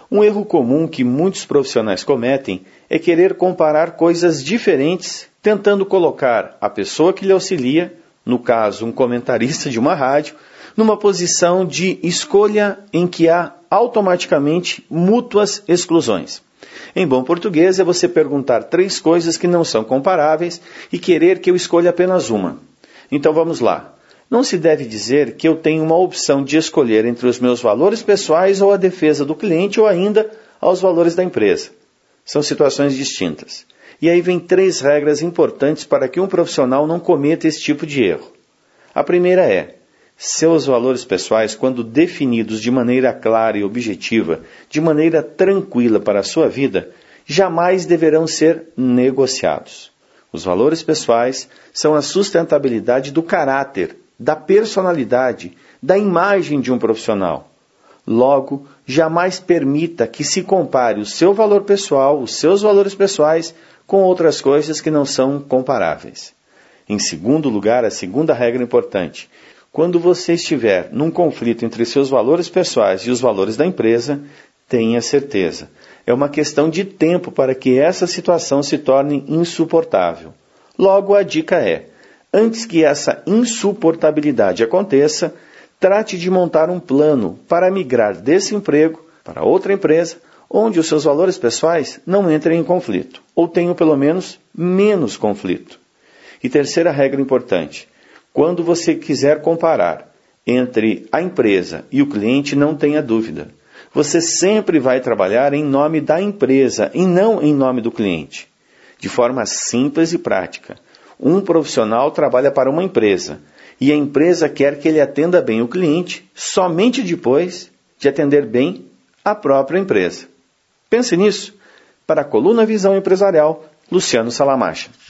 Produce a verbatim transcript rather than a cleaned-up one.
Um erro comum que muitos profissionais cometem é querer comparar coisas diferentes, tentando colocar a pessoa que lhe auxilia, no caso um comentarista de uma rádio, numa posição de escolha em que há automaticamente mútuas exclusões. Em bom português é você perguntar três coisas que não são comparáveis e querer que eu escolha apenas uma. Então vamos lá. Não se deve dizer que eu tenho uma opção de escolher entre os meus valores pessoais ou a defesa do cliente ou ainda aos valores da empresa. São situações distintas. E aí vem três regras importantes para que um profissional não cometa esse tipo de erro. A primeira é: seus valores pessoais, quando definidos de maneira clara e objetiva, de maneira tranquila para a sua vida, jamais deverão ser negociados. Os valores pessoais são a sustentabilidade do caráter, da personalidade, da imagem de um profissional. Logo, jamais permita que se compare o seu valor pessoal, os seus valores pessoais, com outras coisas que não são comparáveis. Em segundo lugar, a segunda regra importante: quando você estiver num conflito entre seus valores pessoais e os valores da empresa, tenha certeza. É uma questão de tempo para que essa situação se torne insuportável. Logo, a dica é: antes que essa insuportabilidade aconteça, trate de montar um plano para migrar desse emprego para outra empresa, onde os seus valores pessoais não entrem em conflito, ou tenham pelo menos menos conflito. E terceira regra importante: quando você quiser comparar entre a empresa e o cliente, não tenha dúvida. Você sempre vai trabalhar em nome da empresa e não em nome do cliente. De forma simples e prática. Um profissional trabalha para uma empresa e a empresa quer que ele atenda bem o cliente somente depois de atender bem a própria empresa. Pense nisso. Para a Coluna Visão Empresarial, Luciano Salamacha.